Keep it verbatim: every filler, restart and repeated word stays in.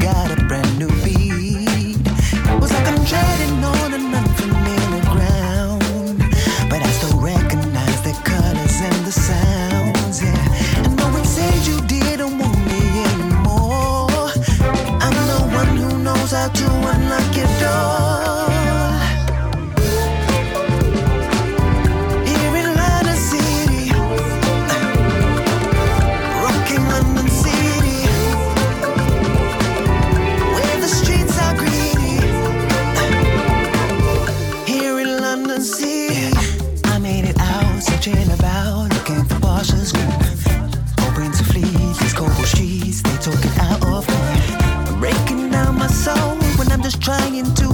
got a brand new beat. It was like I'm treading on an unfamiliar ground, but I still recognize the colors and the sounds, yeah. And though it said you didn't want me anymore, I'm the one who knows how to unlock your door. About looking for Porsches, hoping to flee these cold streets. They took it out of me, breaking down my soul when I'm just trying to